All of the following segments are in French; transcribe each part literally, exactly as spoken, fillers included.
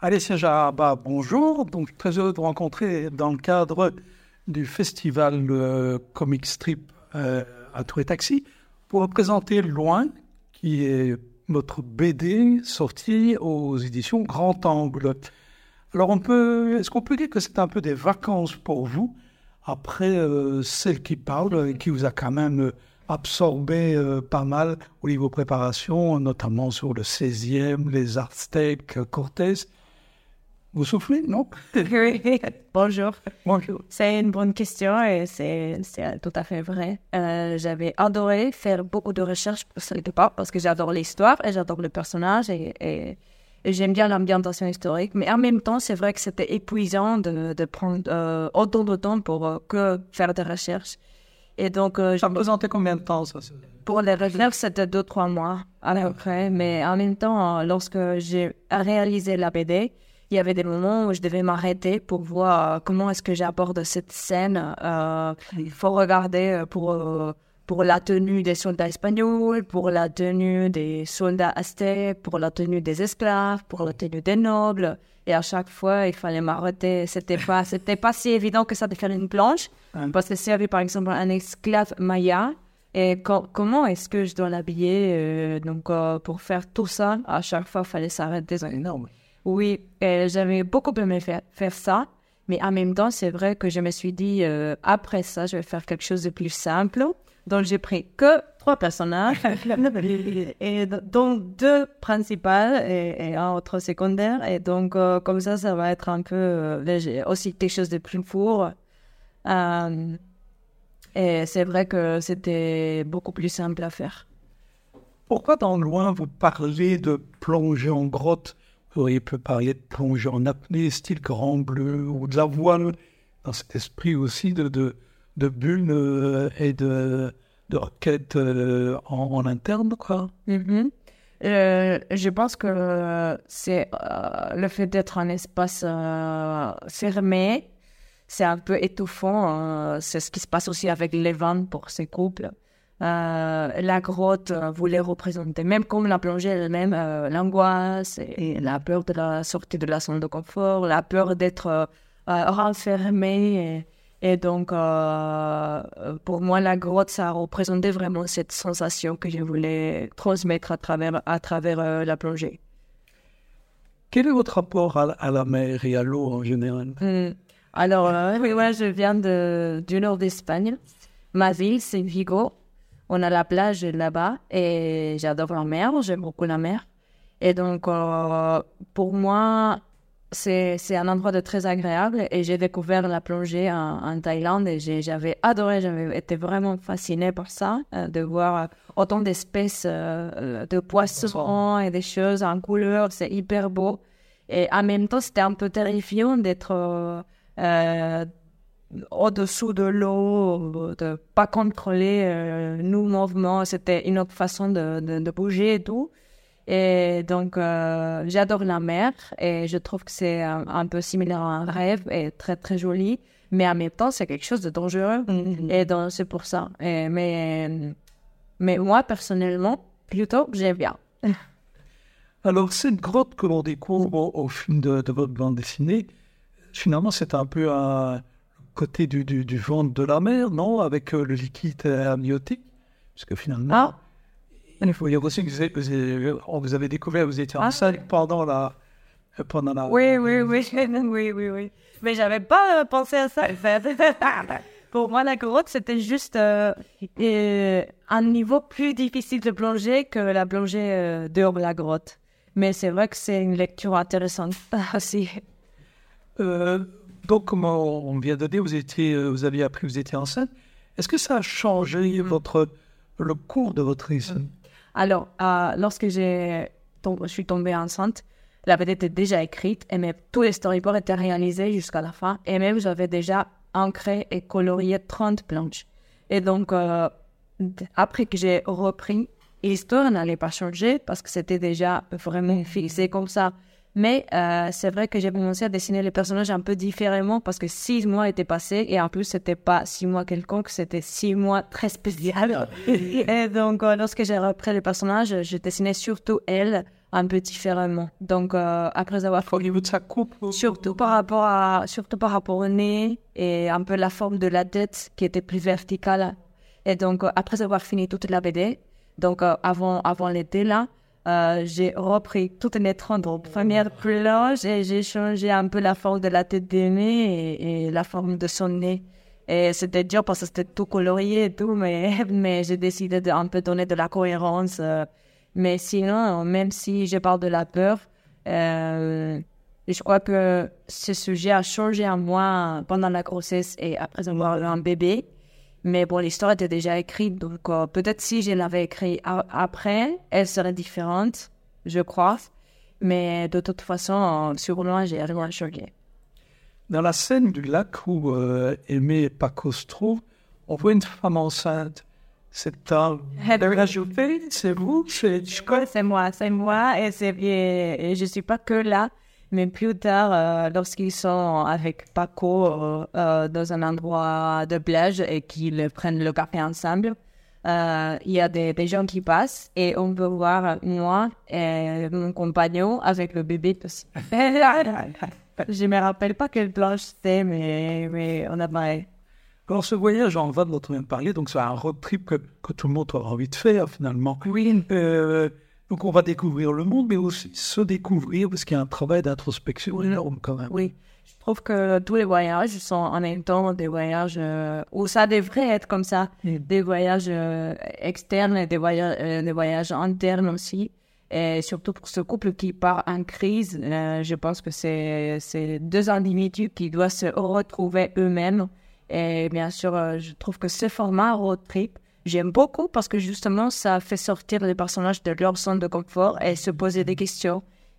Alessia Jaraba, bonjour. Donc, très heureux de vous rencontrer dans le cadre du festival euh, Comic Strip euh, à Tour et Taxi pour vous présenter Loin, qui est notre B D sorti aux éditions Grand Angle. Alors, on peut, est-ce qu'on peut dire que c'est un peu des vacances pour vous après euh, celle qui parle, qui vous a quand même euh, absorbé euh, pas mal au niveau préparation, notamment sur le seizième, les Aztèques, Cortés. Vous soufflez, non? Oui, bonjour. Bonjour. C'est une bonne question et c'est, c'est tout à fait vrai. Euh, j'avais adoré faire beaucoup de recherches pour ce départ parce que j'adore l'histoire et j'adore le personnage et, et, et j'aime bien l'ambientation historique. Mais en même temps, c'est vrai que c'était épuisant de, de prendre euh, autant de temps pour euh, que faire des recherches. Et donc, euh, ça représentait combien de temps, ça? Pour les recherches, c'était deux, trois mois à peu près. Mais en même temps, lorsque j'ai réalisé la B D, il y avait des moments où je devais m'arrêter pour voir comment est-ce que j'aborde cette scène. Euh, il faut regarder pour, euh, pour la tenue des soldats espagnols, pour la tenue des soldats aztèques, pour la tenue des esclaves, pour la tenue des nobles. Et à chaque fois, il fallait m'arrêter. C'était pas, c'était pas si évident que ça de faire une planche. Hein. Parce que c'est par exemple un esclave maya. Et co- comment est-ce que je dois l'habiller euh, donc, euh, pour faire tout ça, à chaque fois, il fallait s'arrêter. C'est énorme. Oui, et j'avais beaucoup aimé faire, faire ça, mais en même temps, c'est vrai que je me suis dit, euh, après ça, je vais faire quelque chose de plus simple. Donc, j'ai pris que trois personnages, et dont deux principales et, et un autre secondaire. Et donc, euh, comme ça, ça va être un peu euh, léger. Aussi, quelque chose de plus court. Euh, et c'est vrai que c'était beaucoup plus simple à faire. Pourquoi dans Loin, vous parlez de plonger en grotte? Vous auriez pu parler de plonger en apnée, style Grand Bleu, ou de la voile, dans cet esprit aussi de, de, de bulles euh, et de, de roquettes euh, en, en interne, quoi. Mm-hmm. Euh, je pense que euh, c'est euh, le fait d'être un espace euh, fermé, c'est un peu étouffant. Euh, c'est ce qui se passe aussi avec les vannes pour ces couples. Euh, la grotte euh, voulait représenter, même comme la plongée elle-même, euh, l'angoisse et, et la peur de la sortie de la zone de confort, la peur d'être euh, euh, renfermé. Et, et donc, euh, pour moi, la grotte, ça représentait vraiment cette sensation que je voulais transmettre à travers, à travers euh, la plongée. Quel est votre rapport à, à la mer et à l'eau en général? Mmh. Alors, euh, oui, moi, je viens de, du nord d'Espagne. Ma ville, c'est Vigo. On a la plage là-bas et j'adore la mer, j'aime beaucoup la mer. Et donc, euh, pour moi, c'est, c'est un endroit de très agréable et j'ai découvert la plongée en, en Thaïlande et j'ai, j'avais adoré, j'avais été vraiment fascinée par ça, euh, de voir autant d'espèces euh, de poissons et des choses en couleur, c'est hyper beau. Et en même temps, c'était un peu terrifiant d'être... Euh, euh, au-dessous de l'eau, de pas contrôler euh, nos mouvements. C'était une autre façon de, de, de bouger et tout. Et donc, euh, j'adore la mer et je trouve que c'est un, un peu similaire à un rêve et très, très joli. Mais en même temps, c'est quelque chose de dangereux. Mm-hmm. Et donc, c'est pour ça. Et, mais, mais moi, personnellement, plutôt, j'aime bien. Alors, cette grotte que l'on découvre au, au film de, de votre bande dessinée, finalement, c'est un peu un... côté du, du, du ventre de la mer, non? Avec euh, le liquide amniotique. Parce que finalement, ah. il faut dire aussi que vous avez, vous avez, vous avez découvert, vous étiez enceinte ah. pendant la... Pendant la... Oui, oui, oui, oui, oui, oui. Mais j'avais pas euh, pensé à ça. Pour moi, la grotte, c'était juste euh, euh, un niveau plus difficile de plonger que la plongée euh, dehors de la grotte. Mais c'est vrai que c'est une lecture intéressante aussi. Euh... Donc, comme on vient de dire, vous, étiez, vous aviez appris que vous étiez enceinte. Est-ce que ça a changé mmh. votre, le cours de votre récit? Alors, euh, lorsque j'ai tom- je suis tombée enceinte, la B D était déjà écrite et même, tous les storyboards étaient réalisés jusqu'à la fin. Et même, j'avais déjà ancré et colorié trente planches. Et donc, euh, après que j'ai repris, l'histoire n'allait pas changer parce que c'était déjà vraiment fixé comme ça. Mais euh, c'est vrai que j'ai commencé à dessiner les personnages un peu différemment parce que six mois étaient passés et en plus, c'était pas six mois quelconque, c'était six mois très spécial. Et donc, euh, lorsque j'ai repris les personnages, je dessinais surtout elle un peu différemment. Donc, euh, après avoir... Au niveau de sa coupe Surtout par rapport à, surtout par rapport au nez et un peu la forme de la tête qui était plus verticale. Et donc, euh, après avoir fini toute la B D, donc euh, avant, avant l'été, là, euh, j'ai repris toutes les trente premières planches et j'ai changé un peu la forme de la tête du nez et, et la forme de son nez. Et c'était dur parce que c'était tout colorié et tout, mais, mais j'ai décidé de un peu donner de la cohérence. Euh, mais sinon, même si je parle de la peur, euh, je crois que ce sujet a changé en moi pendant la grossesse et après avoir eu un bébé. Mais bon, l'histoire était déjà écrite, donc euh, peut-être si je l'avais écrite a- après, elle serait différente, je crois. Mais de toute façon, euh, sur moi, j'ai rien changé. Dans la scène du lac où euh, Aimé et Paco se trouvent, on voit une femme enceinte. C'est un... rajouté, c'est vous, c'est... C'est moi, c'est moi, et, c'est, et, et je ne suis pas que là. Mais plus tard, euh, lorsqu'ils sont avec Paco euh, euh, dans un endroit de plage et qu'ils prennent le café ensemble, euh, il y a des, des gens qui passent et on peut voir moi et mon compagnon avec le bébé aussi. Je ne me rappelle pas quelle plage c'est, mais, mais on a parlé. Alors ce voyage en van dont on vient de parler, donc c'est un road trip que, que tout le monde aura envie de faire finalement. Oui. Euh, Donc, on va découvrir le monde, mais aussi se découvrir, parce qu'il y a un travail d'introspection énorme quand même. Oui, je trouve que tous les voyages sont en même temps des voyages euh, où ça devrait être comme ça, mm. des voyages euh, externes et des voyages, euh, des voyages internes aussi. Et surtout pour ce couple qui part en crise, euh, je pense que c'est, c'est deux individus qui doivent se retrouver eux-mêmes. Et bien sûr, euh, je trouve que ce format road trip, j'aime beaucoup parce que justement, ça fait sortir les personnages de leur zone de confort et se poser des questions.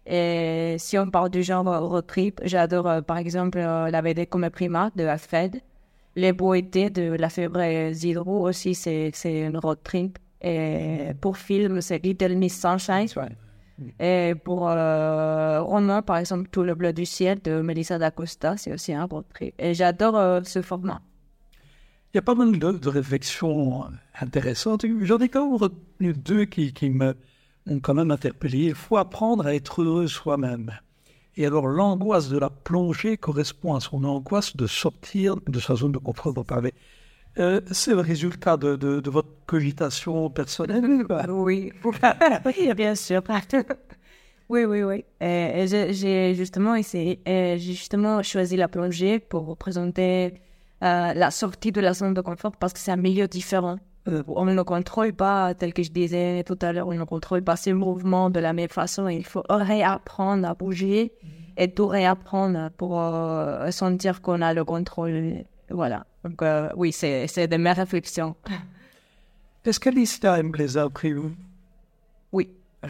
Et si on parle du genre road trip, j'adore euh, par exemple euh, la B D Come Prima de Alfred. Les Beaux Étés de La Fèvre Zidrou aussi, c'est, c'est une road trip. Et pour film, c'est Little Miss Sunshine. Right. Et pour euh, roman, par exemple, Tout le bleu du ciel de Melissa d'Acosta, c'est aussi un road trip. Et j'adore euh, ce format. Il y a pas mal de, de réflexions intéressantes. J'en ai quand même retenu deux qui, qui me ont quand même interpellé. Il faut apprendre à être heureux soi-même. Et alors, l'angoisse de la plongée correspond à son angoisse de sortir de sa zone de confort dont on parlait. Euh, c'est le résultat de, de, de votre cogitation personnelle? Oui, oui, bien sûr. Oui, oui, oui. Et, et j'ai, j'ai justement essayé, et j'ai justement choisi la plongée pour représenter euh, la sortie de la zone de confort parce que c'est un milieu différent. Euh, on ne contrôle pas, tel que je disais tout à l'heure, on ne contrôle pas ces mouvements de la même façon. Il faut réapprendre à bouger et tout réapprendre pour euh, sentir qu'on a le contrôle. Voilà. Donc, euh, oui, c'est, c'est de mes réflexions. Est-ce qu'Alicia aime les imprévus? Oui.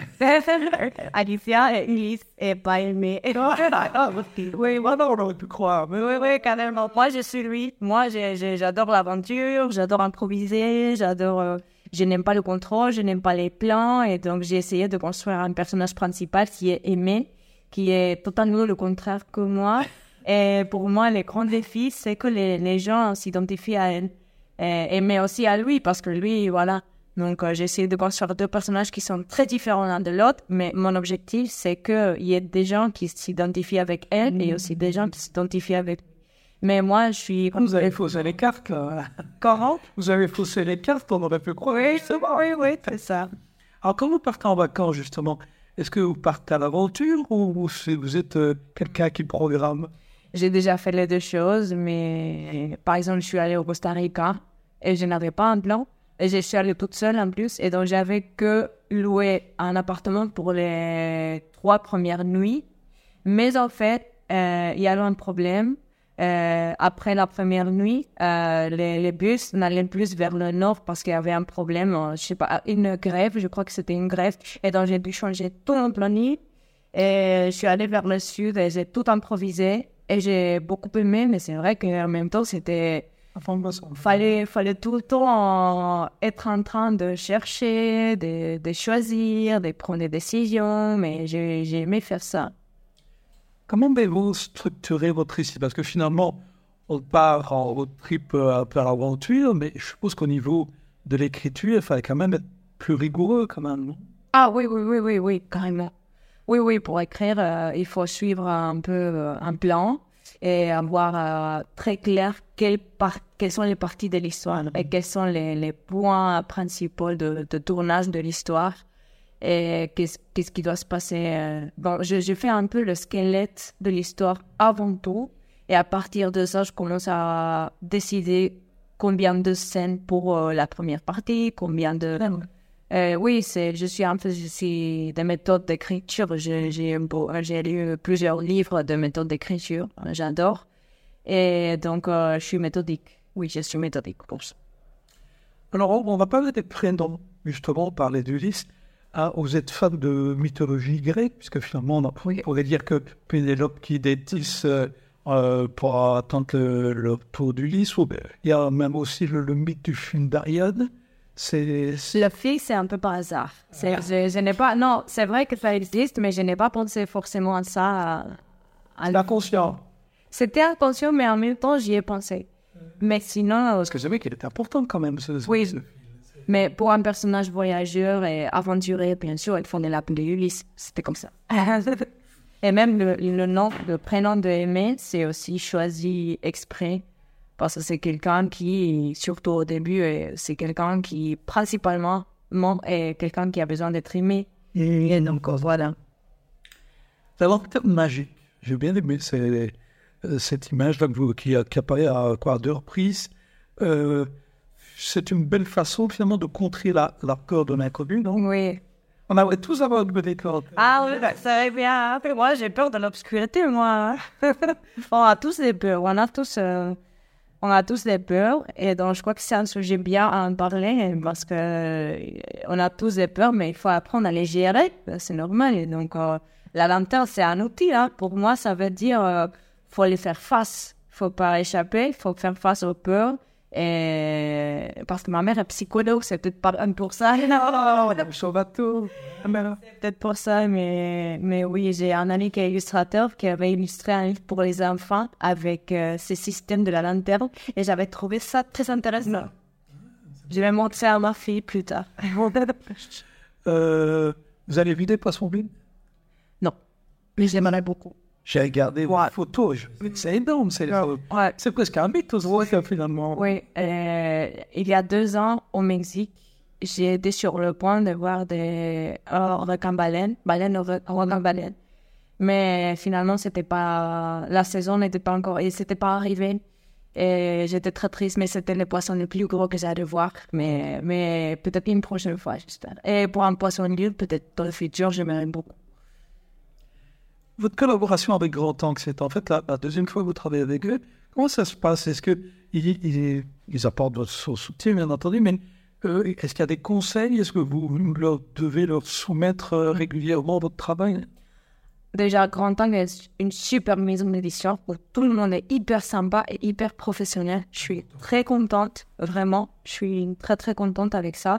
Alicia et Ulysse et pas aimé. Oui, moi, non, on aurait pu croire. Mais oui, oui, carrément. Moi, je suis lui. Moi, j'ai, j'ai, j'adore l'aventure, j'adore improviser, j'adore... Euh, je n'aime pas le contrôle, je n'aime pas les plans. Et donc, j'ai essayé de construire un personnage principal qui est aimé, qui est totalement le contraire que moi. Et pour moi, le grand défi, c'est que les, les gens s'identifient à elle. Et, et, mais aussi à lui, parce que lui, voilà. Donc, euh, j'ai essayé de construire deux personnages qui sont très différents l'un de l'autre. Mais mon objectif, c'est qu'il y ait des gens qui s'identifient avec elle et aussi des gens qui s'identifient avec lui. Mais moi, je suis... Vous avez faussé les cartes, là. Comment? Vous avez faussé les cartes, on aurait pu croire. Oui, oui, oui, c'est ça. Alors, quand vous partez en vacances, justement, est-ce que vous partez à l'aventure ou vous êtes euh, quelqu'un qui programme? J'ai déjà fait les deux choses, mais par exemple, je suis allée au Costa Rica et je n'avais pas un plan. Et je suis allée toute seule en plus, et donc j'avais que loué un appartement pour les trois premières nuits. Mais en fait, euh, il y a eu un problème. Euh, après la première nuit, euh, les, les bus n'allaient plus vers le nord parce qu'il y avait un problème, euh, je sais pas, une grève, je crois que c'était une grève. Et donc j'ai dû changer tout mon planning. Et je suis allée vers le sud et j'ai tout improvisé. Et j'ai beaucoup aimé, mais c'est vrai qu'en même temps, c'était... Il fallait, fallait tout le temps être en train de chercher, de, de choisir, de prendre des décisions, mais j'ai, j'ai aimé faire ça. Comment avez-vous structuré votre récit? Parce que finalement, on part en road trip un peu à l'aventure, mais je suppose qu'au niveau de l'écriture, il fallait quand même être plus rigoureux quand même, non? Ah oui, oui, oui, oui, oui, carrément. Oui, oui, pour écrire, euh, il faut suivre un peu euh, un plan et avoir euh, très clair quelles, par- quelles sont les parties de l'histoire et quels sont les, les points principaux de, de tournage de l'histoire et qu'est-ce, qu'est-ce qui doit se passer. euh. Bon, je, je fais un peu le squelette de l'histoire avant tout et à partir de ça, je commence à décider combien de scènes pour euh, la première partie, combien de... Euh, oui, c'est, je suis un peu je suis des méthodes d'écriture. J'ai, j'ai, un peu- j'ai lu plusieurs livres de méthodes d'écriture. J'adore. Et donc, euh, je suis méthodique. Oui, je suis méthodique pour ça. Alors, on on va parler des prénoms, justement, parler d'Ulysse. Ah, vous êtes fan de mythologie grecque, puisque finalement, on, a- on pourrait dire que Pénélope qui détisse euh, euh, pour attendre le, le tour d'Ulysse. Ou, ben, il y a même aussi le, le mythe du film d'Ariane. C'est, c'est- Le film, c'est un peu par hasard. C'est, je, je n'ai pas... Non, c'est vrai que ça existe, mais je n'ai pas pensé forcément à ça. À, à- inconscient. C'était inconscient, mais en même temps, j'y ai pensé. Mais sinon... Parce que c'est vrai qu'il est important quand même, ce, ce- Oui. ce- Mais pour un personnage voyageur et aventurier, bien sûr, il faut l'appeler Ulysse. C'était comme ça. Et même le, le nom, le prénom de Aimé, c'est aussi choisi exprès. Parce que c'est quelqu'un qui, surtout au début, est- c'est quelqu'un qui, principalement, mon- est quelqu'un qui a besoin d'être aimé. Et donc, voilà. C'est un terme magique. J'ai bien aimé c'est, euh, cette image là, que vous- qui, qui apparaît à, quoi, à deux reprises. Euh, c'est une belle façon finalement de contrer la, la peur de l'inconnu, non? Oui. On aimerait tous avoir une bonne école. Ah oui, ça va bien. Après, moi, j'ai peur de l'obscurité, moi. On a tous des peurs. On a tous, euh, on a tous des peurs. Et donc, je crois que c'est un sujet bien à en parler parce que euh, on a tous des peurs, mais il faut apprendre à les gérer. C'est normal. Et donc, euh, la lanterne, c'est un outil. Hein. Pour moi, ça veut dire euh, faut les faire face. Faut pas échapper. Faut faire face aux peurs. Et parce que ma mère est psychologue, c'est peut-être pas pour ça. Sur bateau. C'est peut-être pour ça, mais, mais oui, j'ai un ami qui est illustrateur qui avait illustré un livre pour les enfants avec euh, ce système de la lanterne et j'avais trouvé ça très intéressant. Je vais montrer à ma fille plus tard. Euh, vous allez vider Poisson Vide? Non, mais j'aimerais beaucoup. J'ai regardé vos photos. je- C'est énorme. C'est, Ouais. c'est presque un mythe, ça, finalement. Oui, euh, il y a deux ans au Mexique, j'ai été sur le point de voir des euh, requins baleines, baleines requins baleines. Mais finalement, c'était pas, la saison n'était pas encore, et c'était pas arrivé. Et j'étais très triste, mais c'était le poisson le plus gros que j'ai à voir. Mais, mais peut-être une prochaine fois, j'espère. Et pour un poisson libre, peut-être dans le futur, j'aimerais beaucoup. Votre collaboration avec Grand Tank, c'est en fait la, la deuxième fois que vous travaillez avec eux. Comment ça se passe? Est-ce qu'ils ils, ils apportent votre soutien, bien entendu, mais euh, est-ce qu'il y a des conseils? Est-ce que vous, vous leur devez leur soumettre euh, régulièrement votre travail? Déjà, Grand Tank est une super maison d'édition où tout le monde est hyper sympa et hyper professionnel. Je suis très contente, vraiment. Je suis très, très contente avec ça.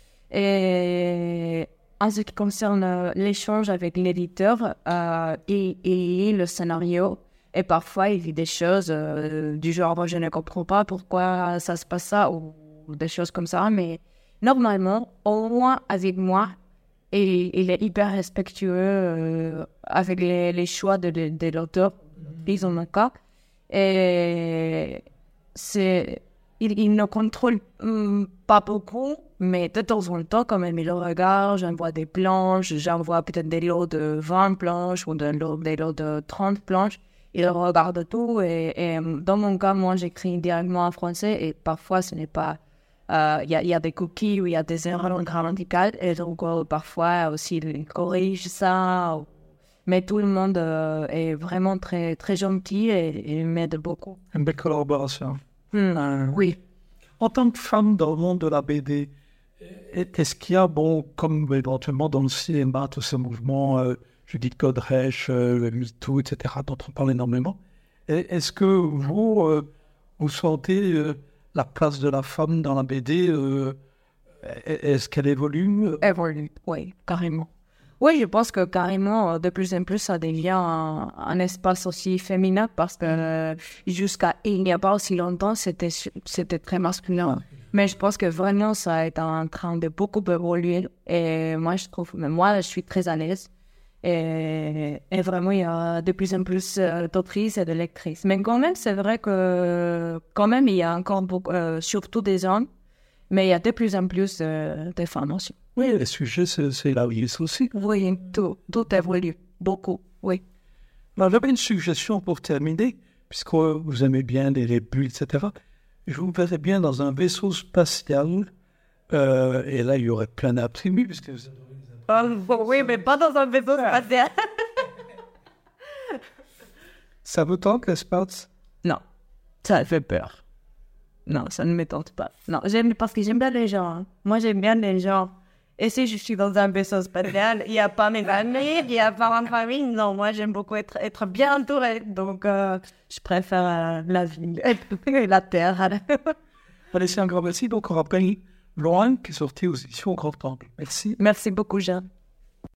Et en ce qui concerne euh, l'échange avec l'éditeur euh, et, et le scénario, et parfois il dit des choses euh, du genre « je ne comprends pas pourquoi ça se passe ça » ou des choses comme ça. Mais normalement, au moins avec moi, et il est hyper respectueux euh, avec les, les choix de, de, de l'auteur, ils ont un cas. Et c'est, il, il ne contrôle hum, pas beaucoup, mais de temps en temps, quand même, il le regarde. J'envoie des planches, j'envoie peut-être des lots de vingt planches ou de, des lots de trente planches. Il regarde tout. Et, et dans mon cas, moi, j'écris directement en français et parfois, ce n'est pas... Il euh, y, y a des cookies où il y a des erreurs grammaticales et donc euh, parfois aussi ils corrigent ça. Mais tout le monde euh, est vraiment très, très gentil et, et m'aide beaucoup. Une belle collaboration. Mmh. Euh, Oui. En tant que femme dans le monde de la B D, est-ce qu'il y a, bon, comme éventuellement dans le cinéma, tous ces mouvements, euh, Judith Godrèche, euh, MeToo, et cetera, dont on parle énormément, est-ce que vous, euh, vous sentez... Euh, la place de la femme dans la B D, euh, est-ce qu'elle évolue? Évolue, oui, carrément. Oui, je pense que carrément, de plus en plus, ça devient un, un espace aussi féminin parce que euh, jusqu'à il n'y a pas aussi longtemps, c'était, c'était très masculin. Ouais. Mais je pense que vraiment, ça est en train de beaucoup évoluer. Et moi, je trouve, moi, je suis très à l'aise. Et, et vraiment, il y a de plus en plus euh, d'autrices et de lectrices. Mais quand même, c'est vrai que quand même, il y a encore beaucoup, euh, surtout des hommes, mais il y a de plus en plus euh, de femmes aussi. Oui, le sujet, c'est, c'est la vie aussi. Oui, tout, tout évolue, beaucoup, oui. Alors, j'avais une suggestion pour terminer, puisque vous aimez bien les, les bulles, et cetera. Je vous verrais bien dans un vaisseau spatial, euh, et là, il y aurait plein d'attributs, puisque vous Oh, oui, mais pas dans un vaisseau spatial. Ça vous tente, l'espace? Non, ça fait peur. Non, ça ne me tente pas. Non, j'aime, parce que j'aime bien les gens. Hein. Moi, j'aime bien les gens. Et si je suis dans un vaisseau spatial, il n'y a pas mes amis, il n'y a pas ma famille. Non, moi, j'aime beaucoup être, être bien entourée. Donc, euh, je préfère euh, la ville et la terre. Allez, c'est un grand merci. Donc, on rappelle Loin, qui est sorti aux éditions Grand Temple. Merci. Merci beaucoup, Jean.